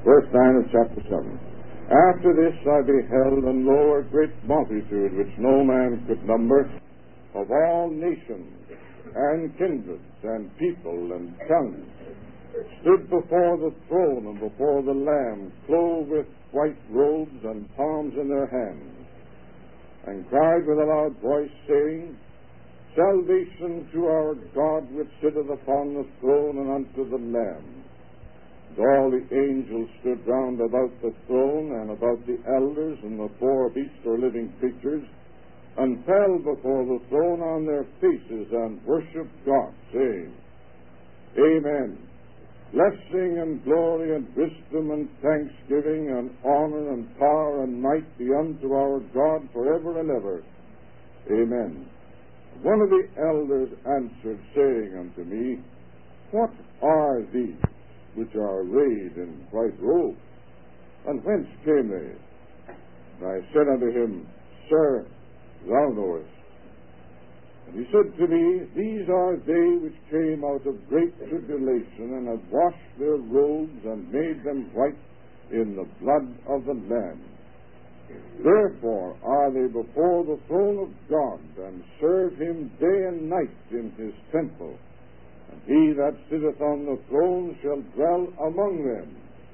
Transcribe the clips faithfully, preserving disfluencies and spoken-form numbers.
Verse nine of chapter seven. After this I beheld, and lo, a great multitude, which no man could number, of all nations, and kindreds, and people, and tongues, stood before the throne and before the Lamb, clothed with white robes and palms in their hands, and cried with a loud voice, saying, Salvation to our God, which sitteth upon the throne, and unto the Lamb. And all the angels stood round about the throne, and about the elders, and the four beasts or living creatures, and fell before the throne on their faces, and worshipped God, saying, Amen. Blessing and glory and wisdom and thanksgiving and honor and power and might be unto our God forever and ever. Amen. One of the elders answered, saying unto me, What are these which are arrayed in white robes? And whence came they? And I said unto him, Sir, thou knowest. And he said to me, These are they which came out of great tribulation, and have washed their robes, and made them white in the blood of the Lamb. Therefore are they before the throne of God, and serve him day and night in his temple. And he that sitteth on the throne shall dwell among them.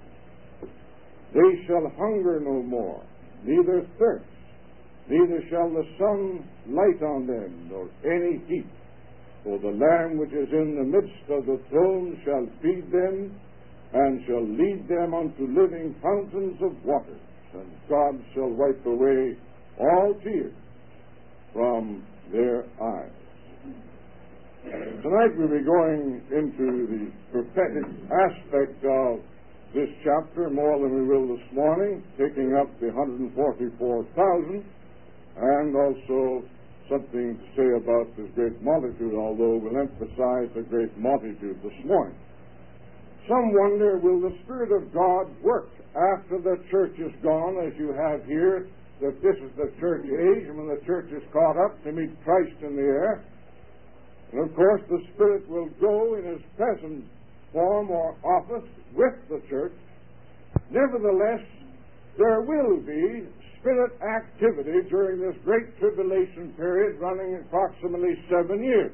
They shall hunger no more, neither thirst, neither shall the sun light on them, nor any heat. For the Lamb which is in the midst of the throne shall feed them, and shall lead them unto living fountains of water, and God shall wipe away all tears from their eyes. Tonight we'll be going into the prophetic aspect of this chapter more than we will this morning, taking up the one hundred forty-four thousand, and also something to say about this great multitude, although we'll emphasize the great multitude this morning. Some wonder, will the Spirit of God work after the church is gone, as you have here, that this is the church age, and when the church is caught up to meet Christ in the air? And of course the Spirit will go in his present form or office with the church. Nevertheless, there will be Spirit activity during this great tribulation period running approximately seven years.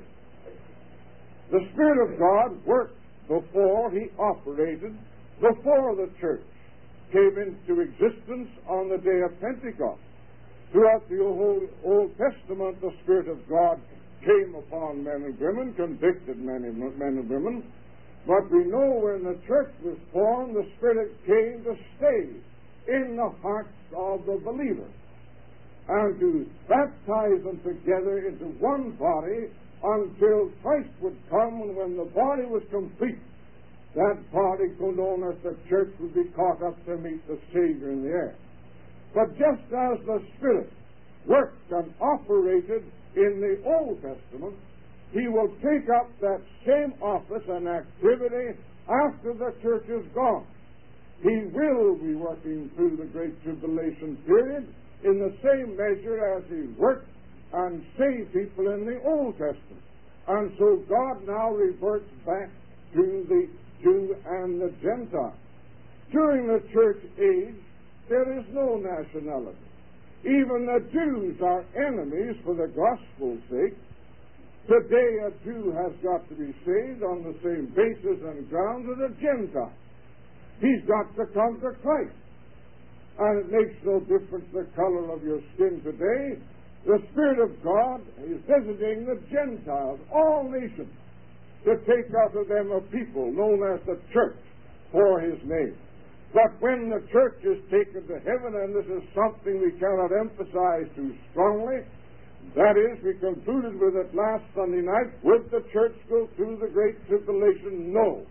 The Spirit of God worked before he operated, before the church came into existence on the day of Pentecost. Throughout the Old, Old Testament, the Spirit of God came upon men and women, convicted men and, men and women. But we know when the church was formed, the Spirit came to stay in the hearts of the believers and to baptize them together into one body until Christ would come, and when the body was complete, that body, known as the church, would be caught up to meet the Savior in the air. But just as the Spirit worked and operated in the Old Testament, he will take up that same office and activity after the church is gone. He will be working through the Great Tribulation period in the same measure as he worked and saved people in the Old Testament. And so God now reverts back to the Jew and the Gentile. During the church age, there is no nationality. Even the Jews are enemies for the gospel's sake. Today a Jew has got to be saved on the same basis and grounds as a Gentile. He's got to come to Christ. And it makes no difference the color of your skin today. The Spirit of God is visiting the Gentiles, all nations, to take out of them a people known as the church for his name. But when the church is taken to heaven, and this is something we cannot emphasize too strongly, that is, we concluded with it last Sunday night, would the church go through the Great Tribulation? No.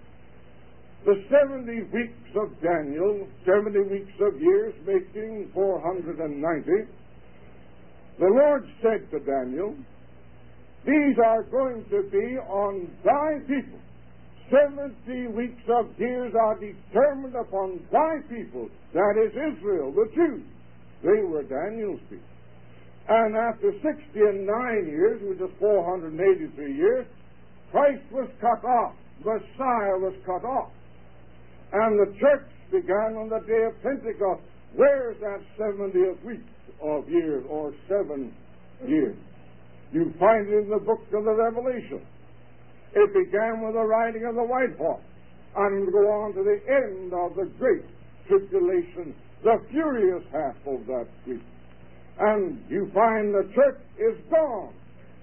The seventy weeks of Daniel, seventy weeks of years, making four hundred ninety, the Lord said to Daniel, these are going to be on thy people. Seventy weeks of years are determined upon thy people, that is Israel, the Jews. They were Daniel's people. And after sixty and nine years, which is four hundred eighty-three years, Christ was cut off. Messiah was cut off. And the church began on the day of Pentecost. Where's that seventieth week of years, or seven years? You find it in the book of the Revelation. It began with the riding of the white horse, and will go on to the end of the great tribulation, the furious half of that week. And you find the church is gone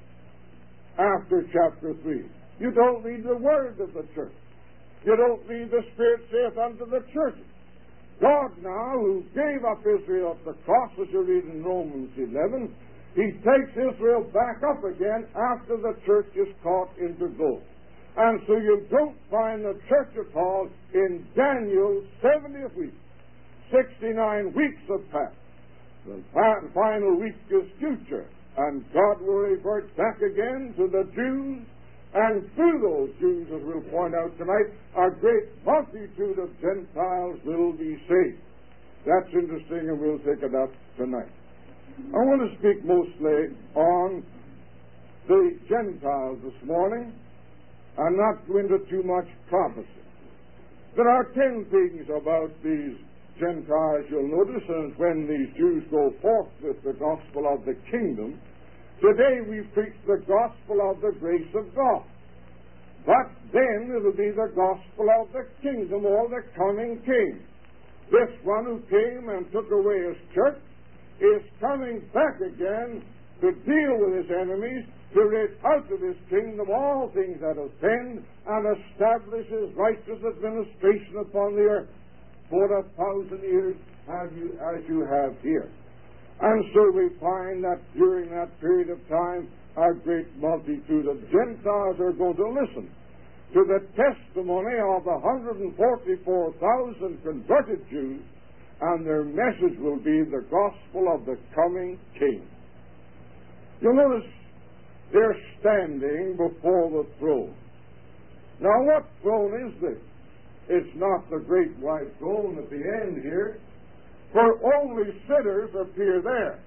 after chapter three. You don't read the word of the church. You don't read the Spirit saith unto the churches. God now, who gave up Israel at the cross, as you read in Romans eleven, He takes Israel back up again after the church is caught into gold. And so you don't find the church at all in Daniel's seventieth week. sixty-nine weeks have passed. The final week is future, and God will revert back again to the Jews, and through those Jews, as we'll point out tonight, a great multitude of Gentiles will be saved. That's interesting, and we'll take it up tonight. I want to speak mostly on the Gentiles this morning, and not go into too much prophecy. There are ten things about these Gentiles you'll notice, and when these Jews go forth with the gospel of the kingdom, today we preach the gospel of the grace of God. But then it will be the gospel of the kingdom, or the coming king. This one who came and took away his church is coming back again to deal with his enemies, to rid out of his kingdom all things that offend, and establish his righteous administration upon the earth for a thousand years as you, as you have here. And so we find that during that period of time, a great multitude of Gentiles are going to listen to the testimony of the one hundred forty-four thousand converted Jews, and their message will be the gospel of the coming king. You'll notice they're standing before the throne. Now, what throne is this? It's not the great white throne at the end here, for only sinners appear there.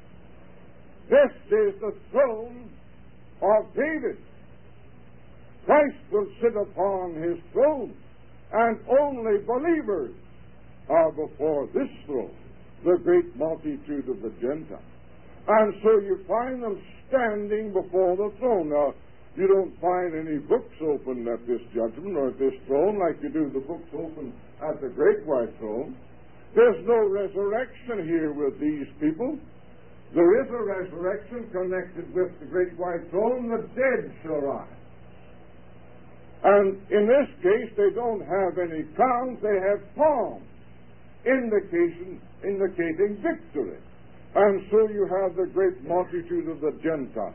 This is the throne of David. Christ will sit upon his throne, and only believers are before this throne, the great multitude of the Gentiles. And so you find them standing before the throne. Now, you don't find any books opened at this judgment or at this throne like you do the books open at the great white throne. There's no resurrection here with these people. There is a resurrection connected with the great white throne. The dead shall rise. And in this case, they don't have any crowns. They have palms, indication, indicating victory. And so you have the great multitude of the Gentiles.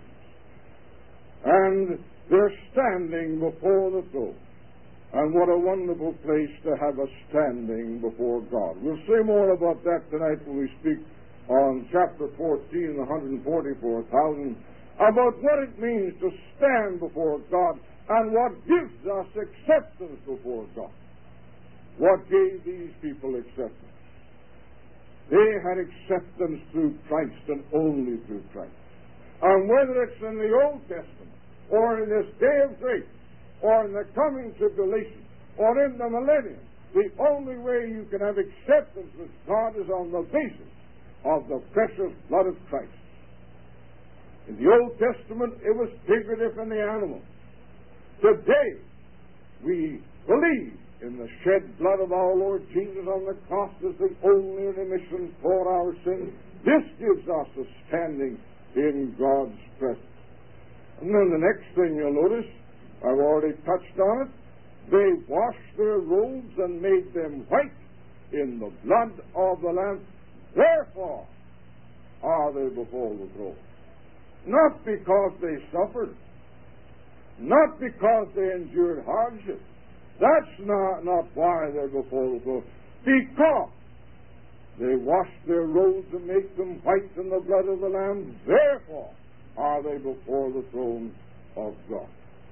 And they're standing before the throne. And what a wonderful place to have us standing before God. We'll say more about that tonight when we speak on chapter fourteen, the one hundred forty-four thousand, about what it means to stand before God and what gives us acceptance before God. What gave these people acceptance? They had acceptance through Christ and only through Christ. And whether it's in the Old Testament, or in this day of grace, or in the coming tribulation, or in the millennium, the only way you can have acceptance with God is on the basis of the precious blood of Christ. In the Old Testament, it was figurative in the animal. Today, we believe in the shed blood of our Lord Jesus on the cross as the only remission for our sins. This gives us a standing in God's presence. And then the next thing you'll notice, I've already touched on it, they washed their robes and made them white in the blood of the Lamb. Therefore are they before the throne. Not because they suffered, not because they endured hardship. That's not, not why they're before the throne. Because they washed their robes and make them white in the blood of the Lamb. Therefore are they before the throne of God.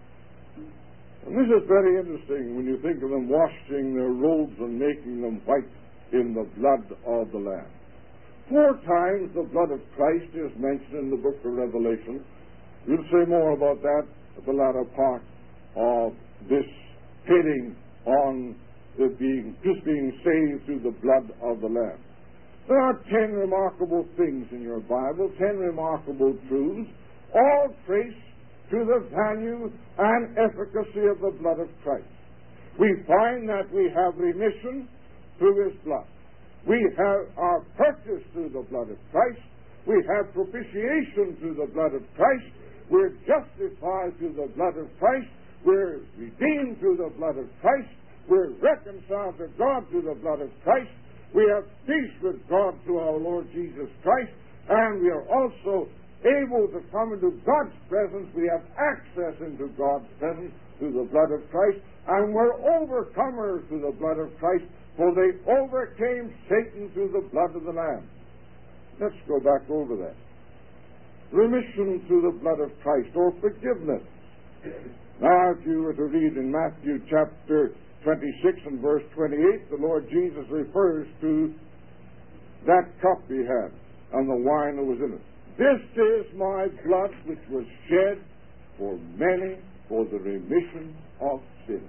And this is very interesting when you think of them washing their robes and making them white in the blood of the Lamb. Four times the blood of Christ is mentioned in the book of Revelation. We'll say more about that at the latter part of this hitting on the being, just being saved through the blood of the Lamb. There are ten remarkable things in your Bible, ten remarkable truths, all traced to the value and efficacy of the blood of Christ. We find that we have remission through His blood. We have our purchase through the blood of Christ. We have propitiation through the blood of Christ. We're justified through the blood of Christ. We're redeemed through the blood of Christ. We're reconciled to God through the blood of Christ. We have peace with God through our Lord Jesus Christ. And we are also able to come into God's presence. We have access into God's presence through the blood of Christ. And we're overcomers through the blood of Christ, for they overcame Satan through the blood of the Lamb. Let's go back over that. Remission through the blood of Christ, or forgiveness. Now, if you were to read in Matthew chapter twenty-six and verse twenty-eight, the Lord Jesus refers to that cup he had and the wine that was in it. This is my blood which was shed for many for the remission of sin,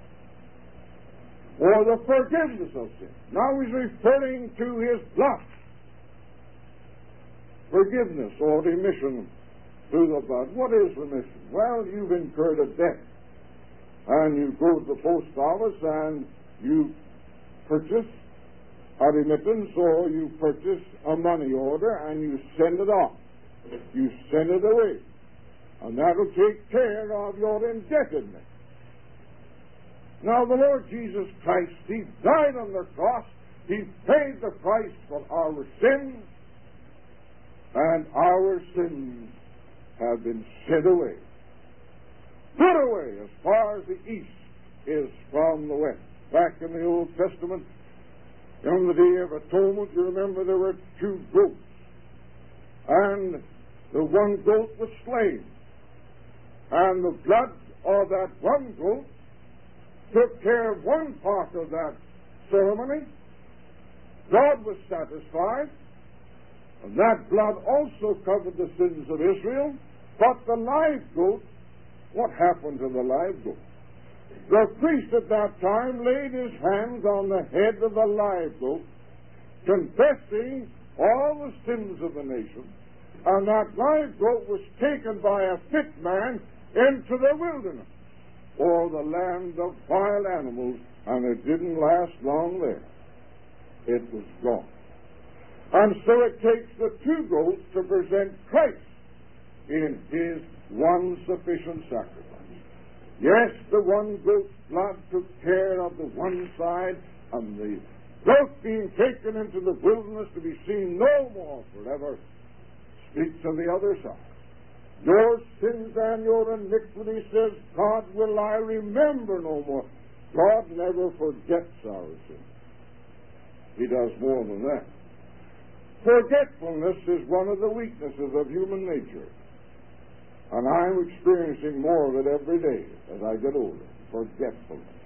or the forgiveness of sin. Now he's referring to his blood. Forgiveness or remission through the blood. What is remission? Well, you've incurred a debt, and you go to the post office and you purchase a remittance, or you purchase a money order and you send it off. You send it away, and that will take care of your indebtedness. Now, the Lord Jesus Christ, He died on the cross. He paid the price for our sins, and our sins have been sent away, put away as far as the east is from the west. Back in the Old Testament, on the Day of Atonement, you remember there were two goats, and the one goat was slain, and the blood of that one goat took care of one part of that ceremony. God was satisfied, and that blood also covered the sins of Israel. But the live goat, what happened to the live goat? The priest at that time laid his hands on the head of the live goat, confessing all the sins of the nation, and that live goat was taken by a fit man into the wilderness, or the land of wild animals, and it didn't last long there. It was gone. And so it takes the two goats to present Christ in His one sufficient sacrifice. Yes, the one goat's blood took care of the one side, and the goat being taken into the wilderness to be seen no more forever speaks of the other side. Your sins and your iniquity, says God, will I remember no more. God never forgets our sins. He does more than that. Forgetfulness is one of the weaknesses of human nature. And I'm experiencing more of it every day as I get older. Forgetfulness.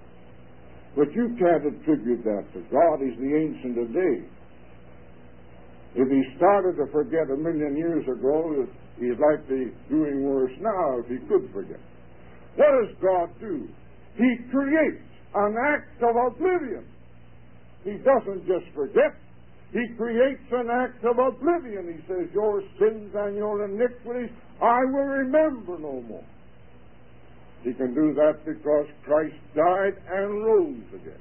But you can't attribute that to God. He's the Ancient of Days. If he started to forget a million years ago, he's likely doing worse now if he could forget. What does God do? He creates an act of oblivion. He doesn't just forget. He creates an act of oblivion. He says, your sins and your iniquities I will remember no more. He can do that because Christ died and rose again.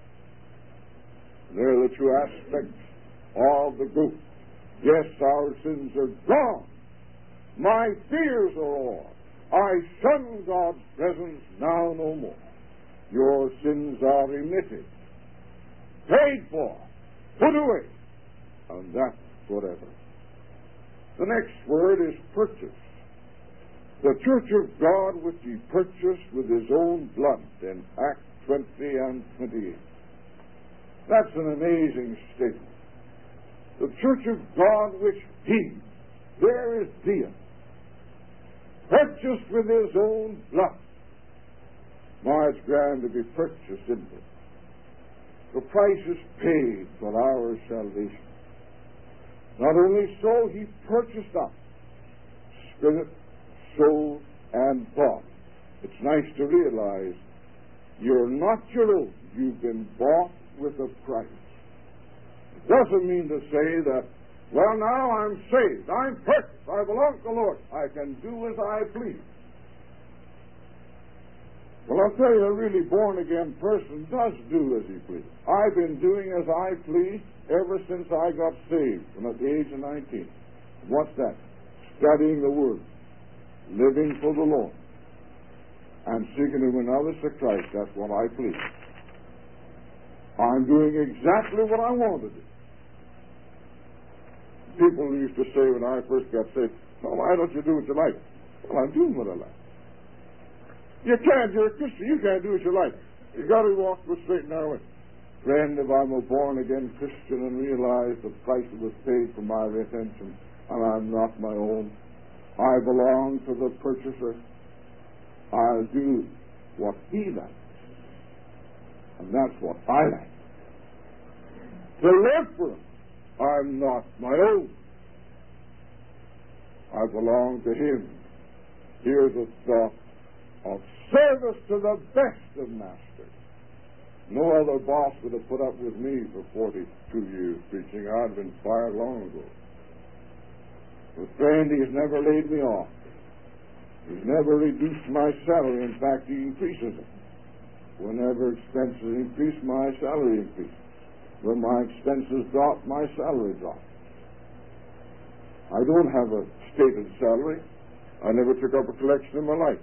They're the two aspects of the goat. Yes, our sins are gone. My fears are all. I shun God's presence now no more. Your sins are remitted, paid for, put away, and that's forever. The next word is purchase. The church of God which He purchased with His own blood in Acts twenty and twenty-eight. That's an amazing statement. The church of God which He, there is Dia, purchased with His own blood. My, it's grand to be purchased, isn't it? The price is paid for our salvation. Not only so, He purchased us, spirit, soul, and body. It's nice to realize you're not your own. you've been bought with a price. It doesn't mean to say that, well, now I'm saved, I'm perfect, I belong to the Lord, I can do as I please. Well, I'll tell you, a really born-again person does do as he pleases. I've been doing as I please ever since I got saved, from at the age of nineteen. What's that? Studying the Word, living for the Lord, and seeking to win others to Christ. That's what I please. I'm doing exactly what I want to do. People used to say when I first got saved, "Oh, why don't you do what you like?" Well, I'm doing what I like. You can't. You're a Christian. You can't do what you like. You got to walk the straight and narrow way. Friend, if I'm a born-again Christian and realize the price that was paid for my redemption, and I'm not my own, I belong to the purchaser, I'll do what he likes. And that's what I like. To live for him, I'm not my own. I belong to him. Here's a thought of service to the best of masters. No other boss would have put up with me for forty-two years preaching. I'd have been fired long ago. But friend, he's never laid me off. He's never reduced my salary. In fact, he increases it. Whenever expenses increase, my salary increases. When my expenses drop, my salary drops. I don't have a stated salary. I never took up a collection in my life.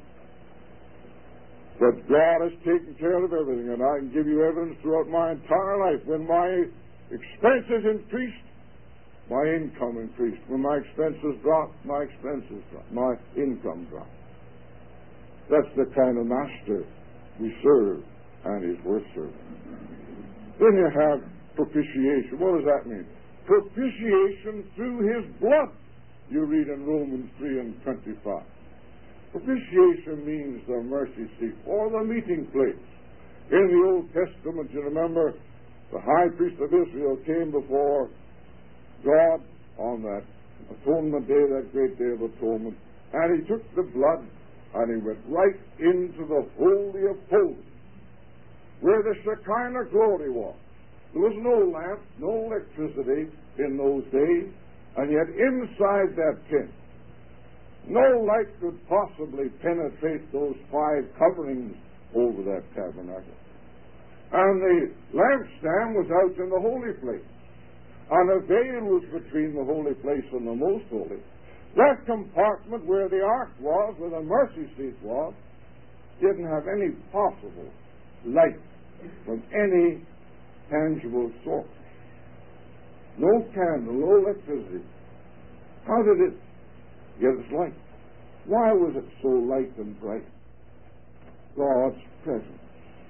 But God has taken care of everything, and I can give you evidence throughout my entire life. When my expenses increased, my income increased. When my expenses dropped, my expenses dropped. My income dropped. That's the kind of master we serve, and he's worth serving. Then you have propitiation. What does that mean? Propitiation through his blood. You read in Romans three and twenty-five. Propitiation means the mercy seat or the meeting place. In the Old Testament, you remember, the high priest of Israel came before God on that atonement day, that great day of atonement, and he took the blood and he went right into the Holy of Holies, where the Shekinah glory was. There was no lamp, no electricity in those days, and yet inside that tent, no light could possibly penetrate those five coverings over that tabernacle. And the lampstand was out in the holy place. And a veil was between the holy place and the most holy. That compartment where the ark was, where the mercy seat was, didn't have any possible light from any tangible source. No candle, no electricity. How did it get its light? Why was it so light and bright? God's presence.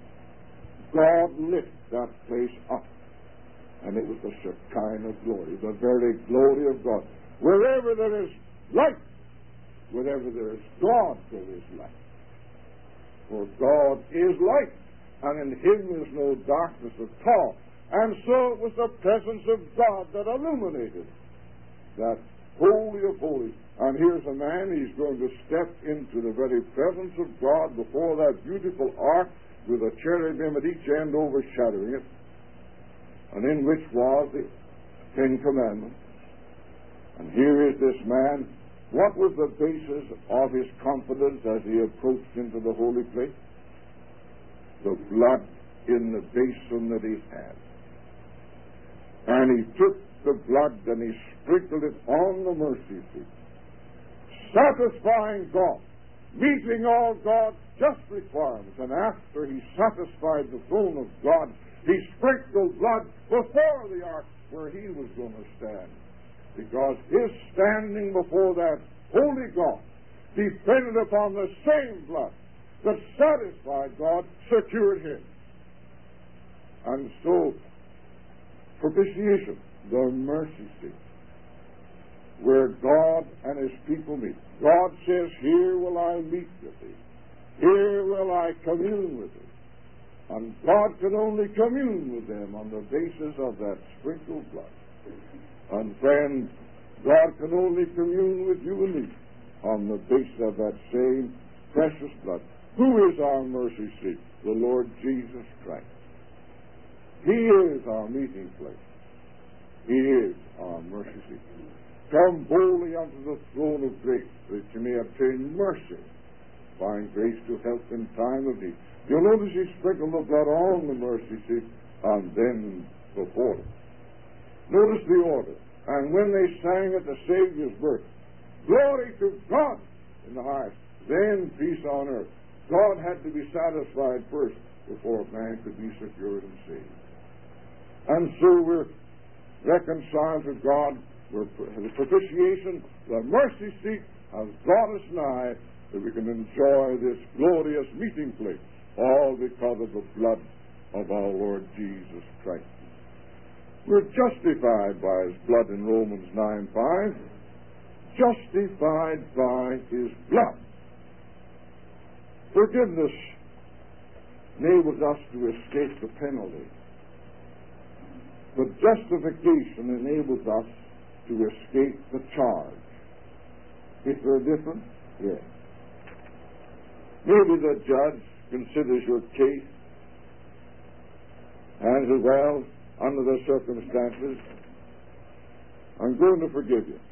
God lit that place up, and it was the Shekinah glory, the very glory of God. Wherever there is light, wherever there is God, there is light. For God is light, and in him is no darkness at all. And so it was the presence of God that illuminated that Holy of Holies. And here's a man, he's going to step into the very presence of God before that beautiful ark with a cherubim at each end overshadowing it, and in which was the Ten Commandments. And here is this man. What was the basis of his confidence as he approached into the holy place? The blood in the basin that he had. And he took the blood and he sprinkled it on the mercy seat, satisfying God, meeting all God's just requirements. And after he satisfied the throne of God, he sprinkled blood before the ark where he was going to stand, because his standing before that holy God depended upon the same blood that satisfied God, secured him. And so, propitiation, the mercy seat, where God and his people meet. God says, here will I meet with thee. Here will I commune with thee. And God can only commune with them on the basis of that sprinkled blood. And friend, God can only commune with you and me on the basis of that same precious blood. Who is our mercy seat? The Lord Jesus Christ. He is our meeting place. He is our mercy seat. Come boldly unto the throne of grace, that you may obtain mercy, find grace to help in time of need. You'll notice he sprinkled the blood on the mercy seat and then before it. Notice the order. And when they sang at the Savior's birth, glory to God in the highest, then peace on earth. God had to be satisfied first before man could be secured and saved. And so we're reconciled to God. We're, the propitiation, the mercy seat has brought us nigh that we can enjoy this glorious meeting place, all because of the blood of our Lord Jesus Christ. We're justified by His blood in Romans nine five. Justified by His blood. Forgiveness enables us to escape the penalty. But justification enables us to escape the charge. Is there a difference? Yes. Maybe the judge considers your case and says, well, under the circumstances, I'm going to forgive you.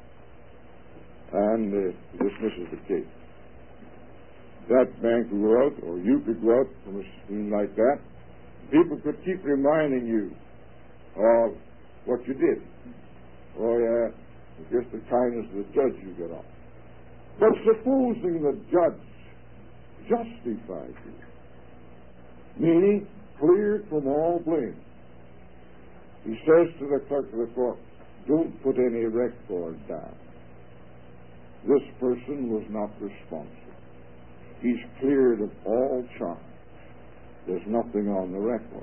And uh, dismisses the case. That man could go out, or you could go out from a scene like that. People could keep reminding you of what you did. Oh, yeah, it's just the kindness of the judge you get off. But supposing the judge justifies you, meaning cleared from all blame, he says to the clerk of the court, don't put any record down. This person was not responsible. He's cleared of all charge. There's nothing on the record.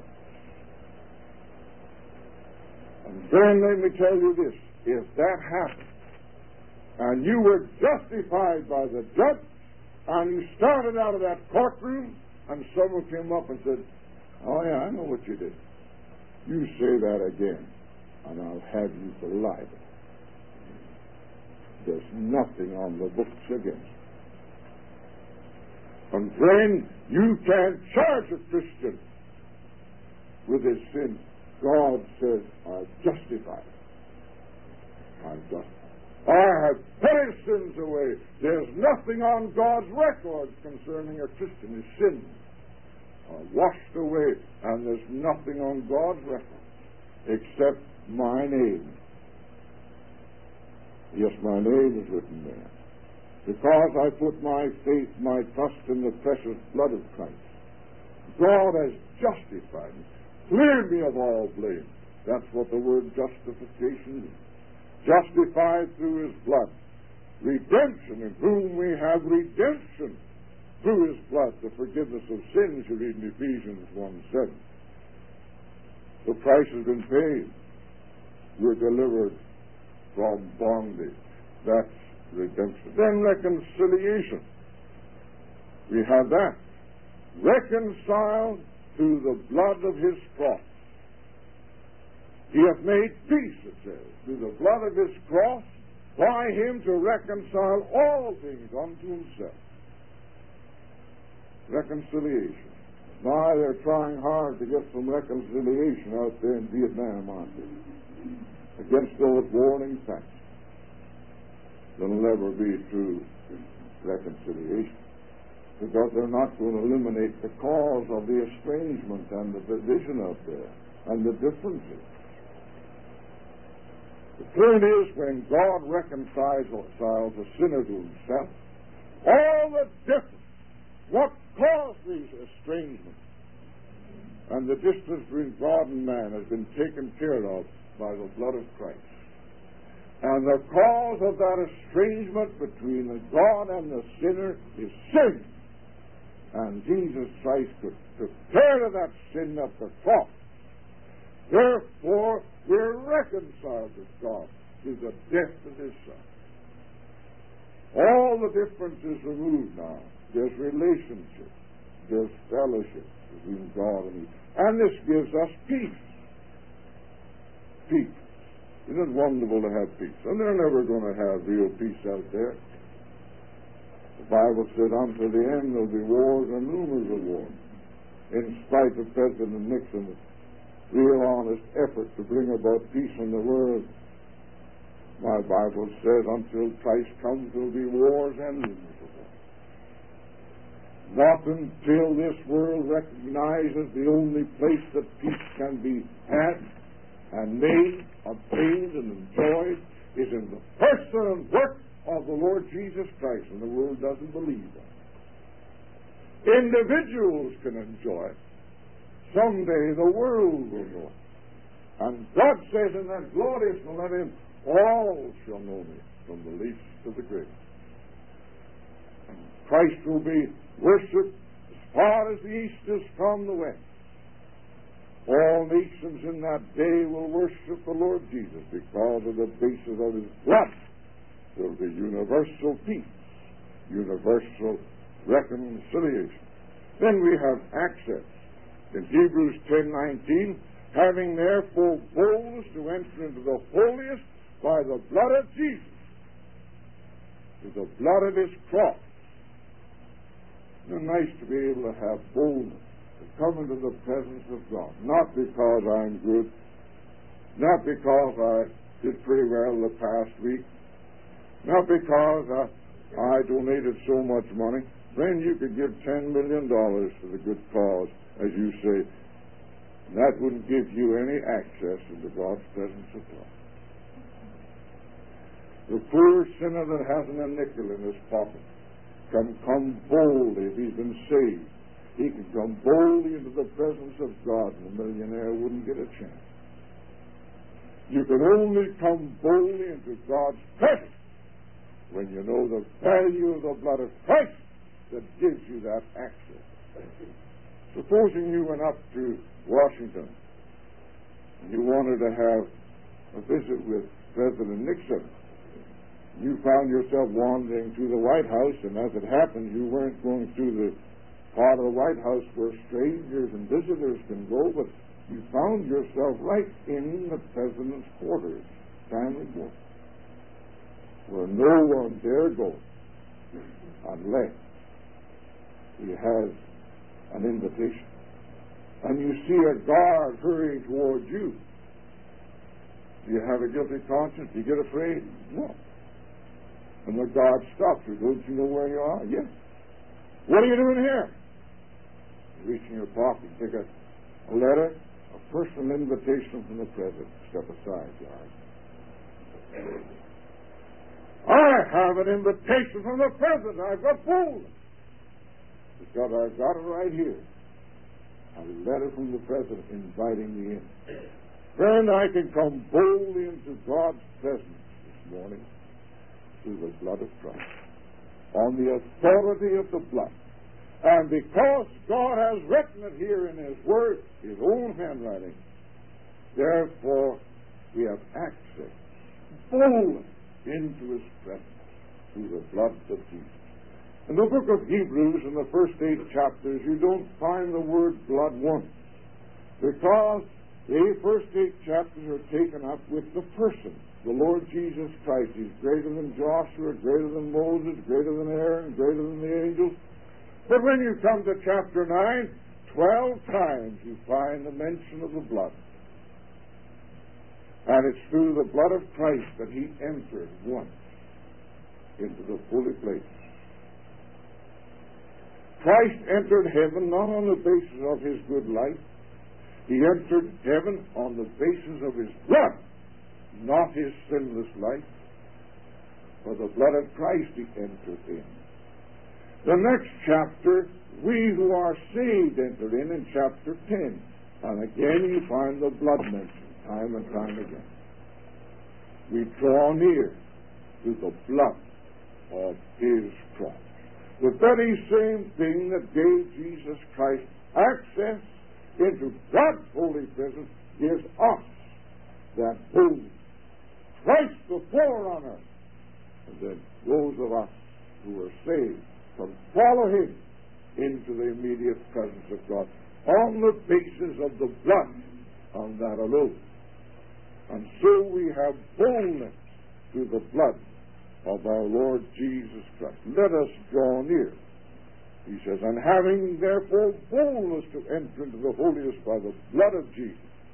And then let me tell you this. If that happened, and you were justified by the judge, and you started out of that courtroom, and someone came up and said, oh yeah, I know what you did. You say that again, and I'll have you for libel. There's nothing on the books against you. And then you can't charge a Christian with his sin. God says, I've justified. I've justified. I have put his sins away. There's nothing on God's record concerning a Christian. His sins are washed away, and there's nothing on God's record except my name. Yes, my name is written there. Because I put my faith, my trust in the precious blood of Christ. God has justified me, cleared me of all blame. That's what the word justification is. Justified through His blood. Redemption, in whom we have redemption through His blood, the forgiveness of sins, you read in Ephesians one seven. The price has been paid. We're delivered from bondage. That's redemption. Then reconciliation. We have that. Reconciled through the blood of His cross. He hath made peace, it says, through the blood of His cross, by Him to reconcile all things unto Himself. Reconciliation. Now they're trying hard to get some reconciliation out there in Vietnam, aren't they? Against those warning facts. There'll never be true reconciliation, because they're not going to eliminate the cause of the estrangement and the division out there and the differences. The point is, when God reconciles a sinner to Himself, all the difference, what caused these estrangements, and the distance between God and man has been taken care of by the blood of Christ. And the cause of that estrangement between the God and the sinner is sin. And Jesus Christ took care of that sin at the cross. Therefore, we're reconciled with God through the death of His Son. All the differences removed now. There's relationship. There's fellowship between God and He. And this gives us peace. Peace. Isn't it wonderful to have peace? And they're never going to have real peace out there. The Bible said, unto the end there'll be wars and rumors of wars. In spite of President Nixon real honest effort to bring about peace in the world. My Bible says until Christ comes there will be wars and rumors of war. Not until this world recognizes the only place that peace can be had and made, obtained, and enjoyed is in the person and work of the Lord Jesus Christ, and the world doesn't believe that. Individuals can enjoy it. Someday the world will know it. And God says in that glorious millennium, all shall know me, from the least to the greatest. And Christ will be worshipped as far as the east is from the west. All nations in that day will worship the Lord Jesus because of the basis of his blood. There will be universal peace, universal reconciliation. Then we have access. In Hebrews ten nineteen, having therefore boldness to enter into the holiest by the blood of Jesus, to the blood of his cross. It's nice to be able to have boldness to come into the presence of God, not because I'm good, not because I did pretty well the past week, not because I, I donated so much money. Then you could give ten million dollars to the good cause, as you say, and that wouldn't give you any access into God's presence of God. The poor sinner that hasn't a nickel in his pocket can come boldly if he's been saved. He can come boldly into the presence of God, and the millionaire wouldn't get a chance. You can only come boldly into God's presence when you know the value of the blood of Christ that gives you that access. Supposing you went up to Washington and you wanted to have a visit with President Nixon. You found yourself wandering through the White House, and as it happened, you weren't going through the part of the White House where strangers and visitors can go, but you found yourself right in the President's quarters, family quarters, where no one dare go unless he has an invitation. And you see a guard hurrying towards you. Do you have a guilty conscience? Do you get afraid? No. And the guard stops you. Don't you know where you are? Yes. What are you doing here? You reach in your pocket and take a, a letter, a personal invitation from the President. Step aside, guard. I have an invitation from the President. I've got boldness. Because I've got it right here. A letter from the President inviting me in. Friend, I can come boldly into God's presence this morning through the blood of Christ, on the authority of the blood. And because God has written it here in His Word, His own handwriting, therefore we have access boldly into His presence through the blood of Jesus. In the book of Hebrews, in the first eight chapters, you don't find the word blood once, because the first eight chapters are taken up with the person, the Lord Jesus Christ. He's greater than Joshua, greater than Moses, greater than Aaron, greater than the angels. But when you come to chapter nine, twelve times you find the mention of the blood. And it's through the blood of Christ that He entered once into the holy place. Christ entered heaven not on the basis of His good life. He entered heaven on the basis of His blood, not His sinless life. For the blood of Christ He entered in. The next chapter, we who are saved enter in, in chapter ten. And again you find the blood mentioned, time and time again. We draw near to the blood of His cross. The very same thing that gave Jesus Christ access into God's holy presence gives us that boldness. Christ the forerunner, and then those of us who are saved can follow Him into the immediate presence of God on the basis of the blood, on that alone. And so we have boldness through the blood of our Lord Jesus Christ. Let us draw near. He says, and having therefore boldness to enter into the holiest by the blood of Jesus,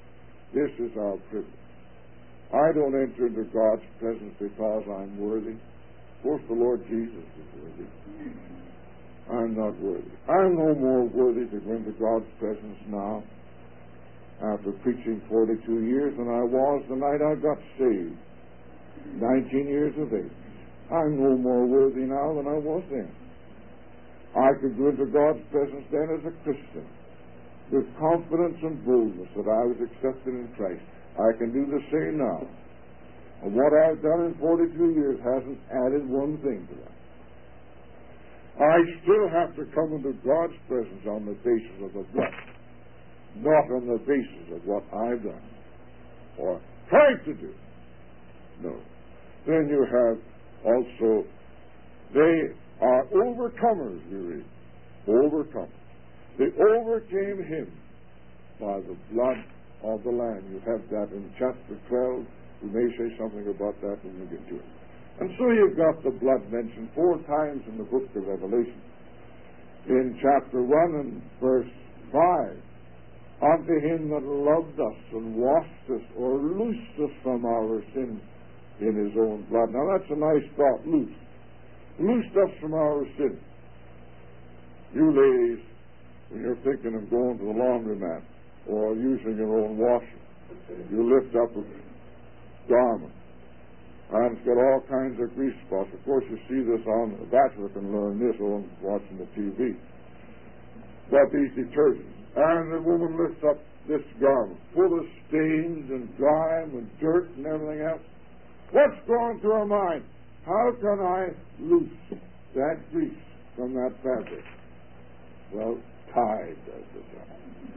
This is our privilege. I don't enter into God's presence because I'm worthy. Of course, the Lord Jesus is worthy. I'm not worthy. I'm no more worthy to go into God's presence now after preaching forty-two years than I was the night I got saved, nineteen years of age. I'm no more worthy now than I was then. I could go into God's presence then as a Christian with confidence and boldness that I was accepted in Christ. I can do the same now. And what I've done in forty-two years hasn't added one thing to that. I still have to come into God's presence on the basis of the blood, not on the basis of what I've done or tried to do. No. Then you have also, they are overcomers, we read. Overcomers. They overcame him by the blood of the Lamb. You have that in chapter twelve. We may say something about that when we get to it. And so you've got the blood mentioned four times in the book of Revelation. In chapter one and verse five, unto him that loved us and washed us or loosed us from our sins in his own blood. Now that's a nice thought, loose. Loosed us from our sins. You ladies, when you're thinking of going to the laundromat or using your own washer, you lift up a garment and it's got all kinds of grease spots. Of course, you see this on the Bachelor can learn this on watching the T V. But these detergents, and the woman lifts up this garment full of stains and grime and dirt and everything else. What's going through her mind? How can I loose that grease from that fabric? Well, Tide does the job.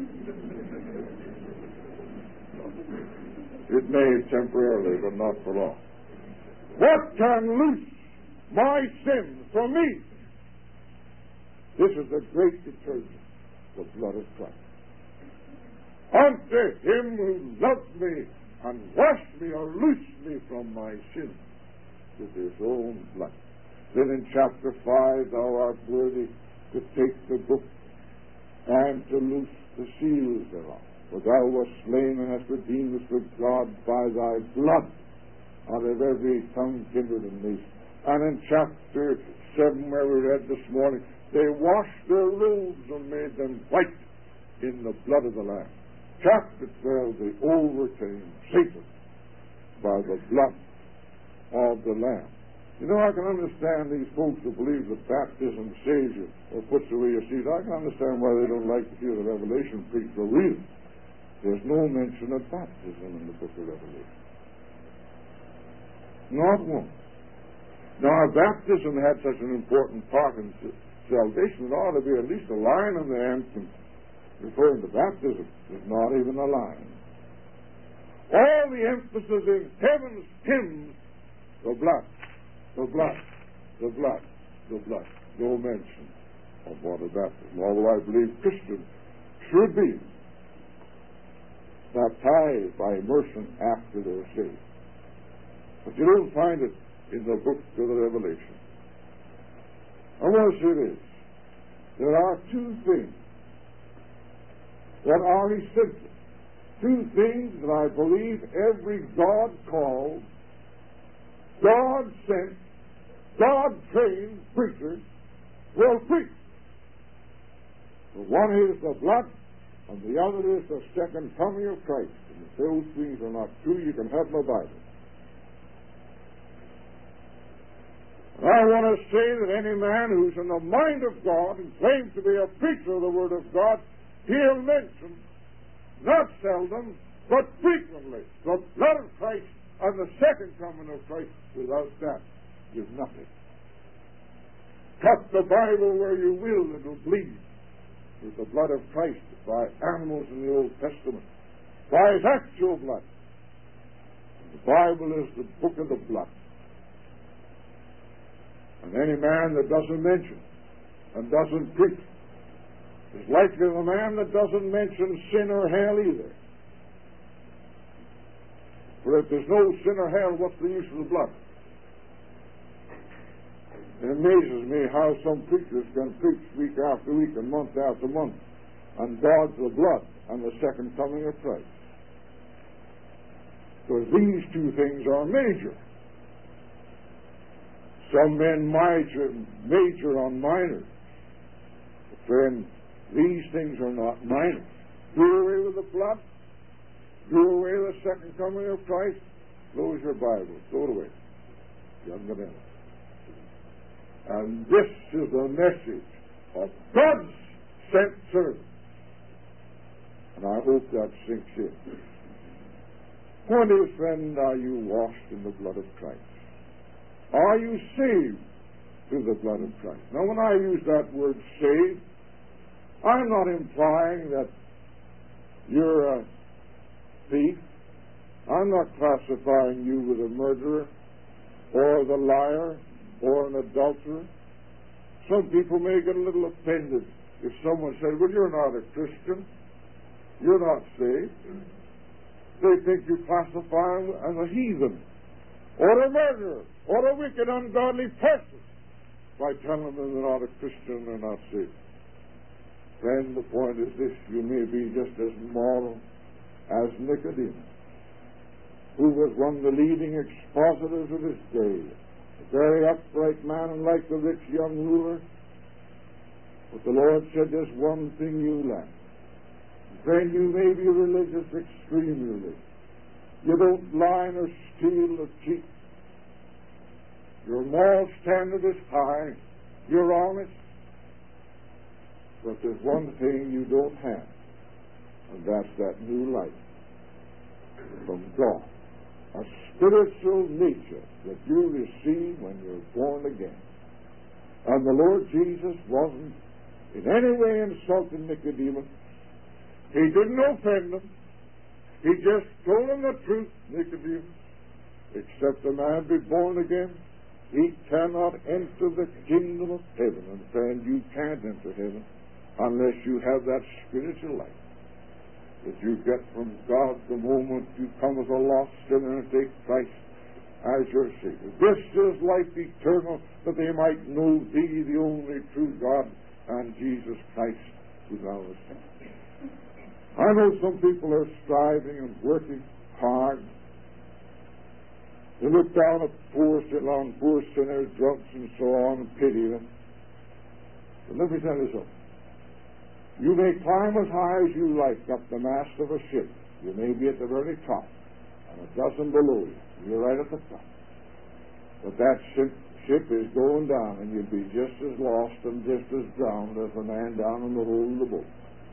It may temporarily, but not for long. What can loose my sins from me? This is the great detergent, the blood of Christ. Unto him who loved me and washed me or loosed me from my sins with his own blood. Then in chapter five, thou art worthy to take the book and to loose the seals thereof. For thou wast slain and hast redeemed us with God by thy blood out of every tongue, kindred, and nation. And in chapter seven, where we read this morning, they washed their robes and made them white in the blood of the Lamb. Chapter twelve, they overcame Satan by the blood of the Lamb. You know, I can understand these folks who believe that baptism saves you or puts away your sins. I can understand why they don't like to hear the Revelation preached for reason. There's no mention of baptism in the book of Revelation. Not one. Now, if baptism had such an important part in salvation, it ought to be at least a line on the anthem referring to baptism. There's not even a line. All the emphasis in heaven's hymns, the blood, the blood, the blood, the blood. No mention of water baptism, although I believe Christians should be baptized by immersion after they're saved. But you don't find it in the book of the Revelation. I want to say this. There are two things that are essential. Two things that I believe every God-called, God-sent, God-trained preacher will preach. The one is the blood, and the other is the second coming of Christ. And if those things are not true, you can have no Bible. I want to say that any man who's in the mind of God and claims to be a preacher of the Word of God, he'll mention, not seldom, but frequently, the blood of Christ and the second coming of Christ. Without that, is nothing. Cut the Bible where you will, and it'll bleed with the blood of Christ by animals in the Old Testament, by his actual blood. And the Bible is the book of the blood. And any man that doesn't mention and doesn't preach is like the man that doesn't mention sin or hell either. For if there's no sin or hell, what's the use of the blood? It amazes me how some preachers can preach week after week and month after month and dodge the blood and the second coming of Christ. Because these two things are major. Some men major, major on minors. But friend, these things are not minor. Do away with the blood. Do away with the second coming of Christ. Close your Bible. Throw it away. Young men. And this is the message of God's sent servant. And I hope that sinks in. When, dear friend, are you washed in the blood of Christ? Are you saved through the blood of Christ? Now, when I use that word saved, I'm not implying that you're a thief. I'm not classifying you with a murderer or the liar or an adulterer. Some people may get a little offended if someone says, well, you're not a Christian. You're not saved. They think you classify them as a heathen or a murderer or a wicked, ungodly person by telling them they're not a Christian, they're not saved. Friend, the point is this: you may be just as moral as Nicodemus, who was one of the leading expositors of his day, a very upright man and like the rich young ruler. But the Lord said, there's one thing you lack. Friend, you may be religious, extremely religious. You don't lie or steal or cheat. Your moral standard is high. You're honest. But there's one thing you don't have, and that's that new life from God. A spiritual nature that you receive when you're born again. And the Lord Jesus wasn't in any way insulting Nicodemus. He didn't offend him. He just told him the truth, Nicodemus. Except a man be born again, he cannot enter the kingdom of heaven. And friend, you can't enter heaven unless you have that spiritual life that you get from God the moment you come as a lost sinner and take Christ as your Savior. This is life eternal, that they might know thee, the only true God, and Jesus Christ, who thou hast sent. I know some people are striving and working hard. They look down at poor, on poor sinners, drunks, and so on, and pity them. But let me tell you something. You may climb as high as you like up the mast of a ship. You may be at the very top, and a dozen below you. You're right at the top. But that ship, ship is going down, and you'll be just as lost and just as drowned as the man down in the hold of the boat.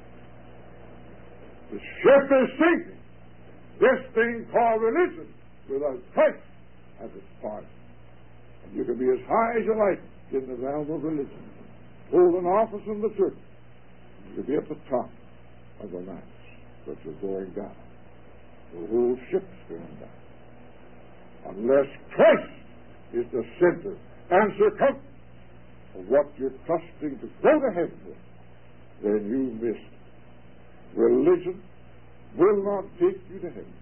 The ship is sinking. This thing called religion, without Christ as its part. And you can be as high as you like in the realm of religion. Hold an office in the church. You can be at the top of the mast, but you're going down. The whole ship's going down. Unless Christ is the center and circumference of what you're trusting to go to heaven with, then you missed. Religion will not take you to heaven.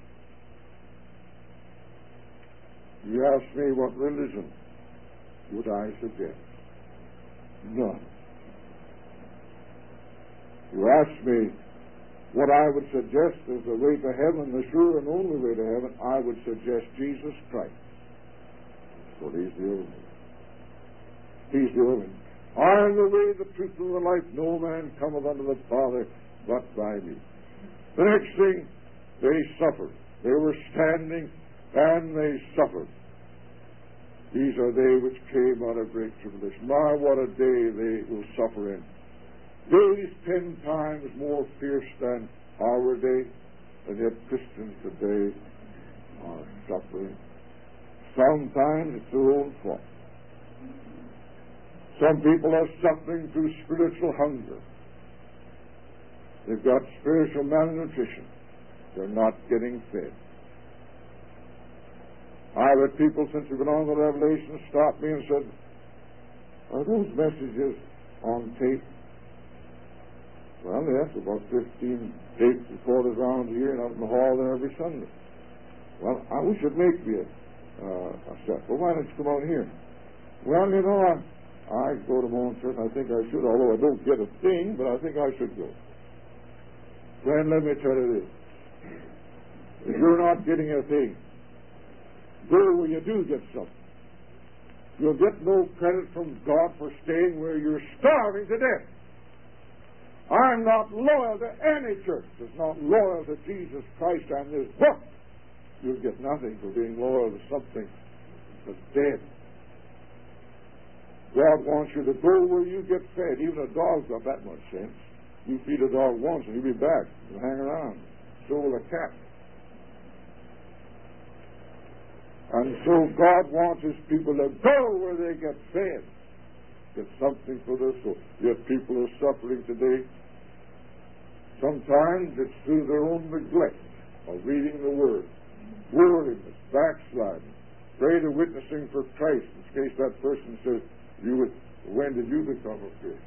You ask me what religion would I suggest? None. You ask me what I would suggest as the way to heaven, the sure and only way to heaven, I would suggest Jesus Christ. For He's the only. He's the only. I am the way, the truth, and the life. No man cometh unto the Father but by me. The next thing, they suffered. They were standing and they suffered. These are they which came out of great tribulation. My, what a day they will suffer in. Days ten times more fierce than our day, and yet Christians today are suffering. Sometimes it's their own fault. Some people are suffering through spiritual hunger. They've got spiritual malnutrition. They're not getting fed. I've had people, since we've been on the Revelation, stop me and said, are those messages on tape? Well, yes, about fifteen tapes recorded around here and out in the hall there every Sunday. Well, I wish you'd make me a, uh, a set. Well, why don't you come out here? Well, you know, I, I go to my own church. I think I should, although I don't get a thing, but I think I should go. Friend, let me tell you this. if you're not getting a thing, go where you do get something. You'll get no credit from God for staying where you're starving to death. I'm not loyal to any church that's not loyal to Jesus Christ and this book. You'll get nothing for being loyal to something that's dead. God wants you to go where you get fed. Even a dog's got that much sense. You feed a dog once and he'll be back. He'll hang around. So will a cat. And so God wants His people to go where they get fed. Get something for their soul. Yet people are suffering today. Sometimes it's through their own neglect of reading the Word. Worldliness, backsliding. Greater witnessing for Christ. In case that person says, "You, when did you become a Christian?"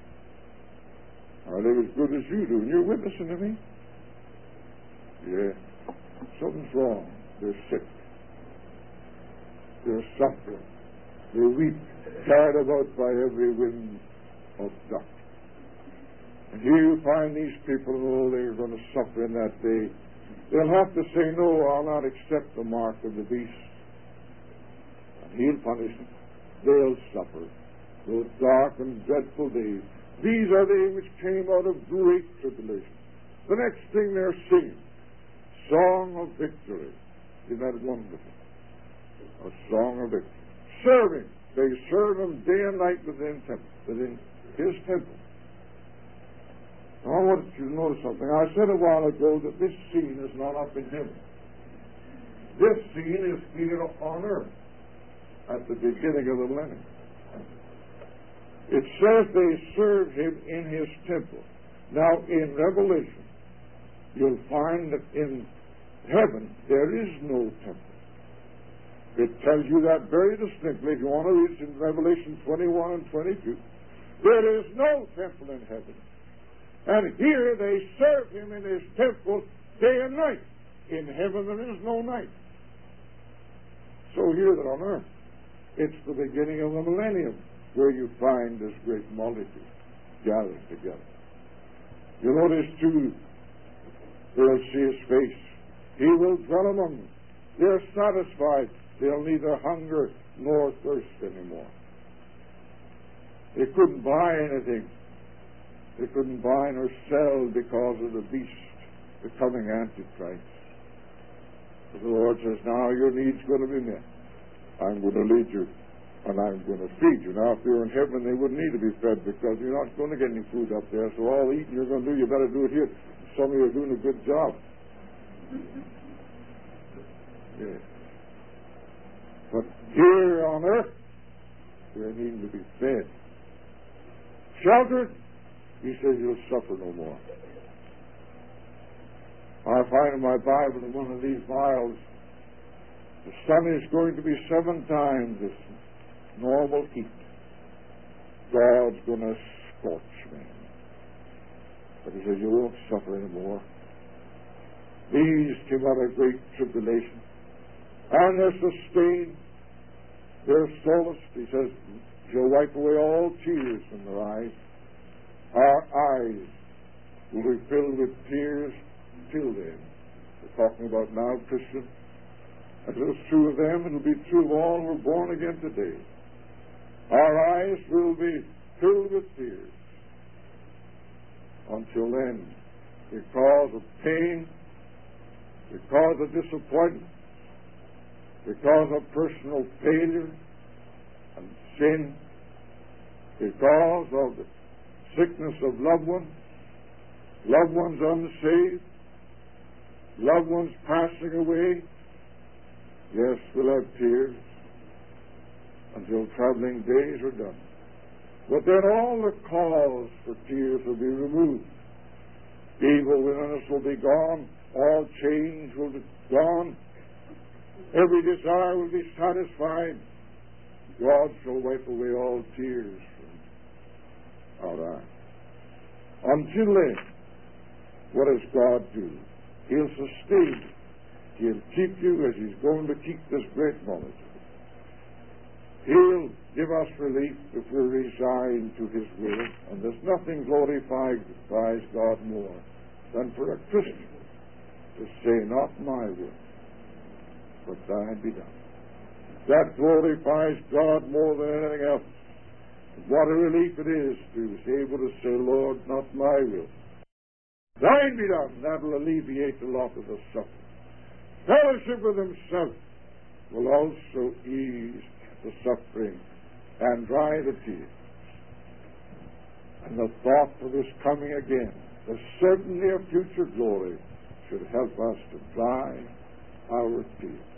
I live as good as you do, and you're witnessing to me? Yeah. Something's wrong. They're sick. They're suffering. They're weak, carried about by every wind of doctrine. And here you find these people, oh, they're going to suffer in that day. They'll have to say, "No, I'll not accept the mark of the beast." And He'll punish them. They'll suffer those dark and dreadful days. These are they which came out of great tribulation. The next thing they're singing, song of victory. Isn't that wonderful? A song of victory. Serving. They serve Him day and night within temple, within His temple. Now, I want you to notice something. I said a while ago that this scene is not up in heaven. This scene is here on earth at the beginning of the millennium. It says they serve Him in His temple. Now, in Revelation, you'll find that in heaven there is no temple. It tells you that very distinctly. If you want to read it in Revelation twenty-one and twenty-two, there is no temple in heaven. And here they serve Him in His temple day and night. In heaven there is no night. So here that on earth, it's the beginning of the millennium where you find this great multitude gathered together. You notice too, they'll see His face. He will dwell among them. They're satisfied. They'll neither hunger nor thirst anymore. They couldn't buy anything. They couldn't buy nor sell because of the beast, the coming Antichrist. But the Lord says, now your need's going to be met. I'm going to lead you, and I'm going to feed you. Now, if you're in heaven, they wouldn't need to be fed because you're not going to get any food up there. So all the eating you're going to do, you better do it here. Some of you are doing a good job. Yeah. But here on earth, they're needing to be fed. Sheltered, He says you'll suffer no more. I find in my Bible in one of these vials, the sun is going to be seven times its normal heat. God's going to scorch me. But He says you won't suffer anymore. These came out of great tribulation. And they're sustained. They're solaced. He says, He'll wipe away all tears from their eyes. Our eyes will be filled with tears till then. We're talking about now, Christian. As it was true of them, it will be true of all who are born again today. Our eyes will be filled with tears. Until then, because of pain, because of disappointment, because of personal failure and sin, because of the sickness of loved ones, loved ones unsaved, loved ones passing away, yes, we'll have tears until traveling days are done. But then all the cause for tears will be removed. Evil within us will be gone. All change will be gone. Every desire will be satisfied. God shall wipe away all tears from our eyes. Until then, what does God do? He'll sustain you. He'll keep you as He's going to keep this great multitude. He'll give us relief if we're resigned to His will. And there's nothing glorifies God more than for a Christian to say, not my will, but thine be done. That glorifies God more than anything else. What a relief it is to be able to say, Lord, not my will, thine be done. That will alleviate the lot of the suffering. Fellowship with himself will also ease the suffering and dry the tears. And the thought of his coming again, the certainty of future glory, should help us to dry our tears.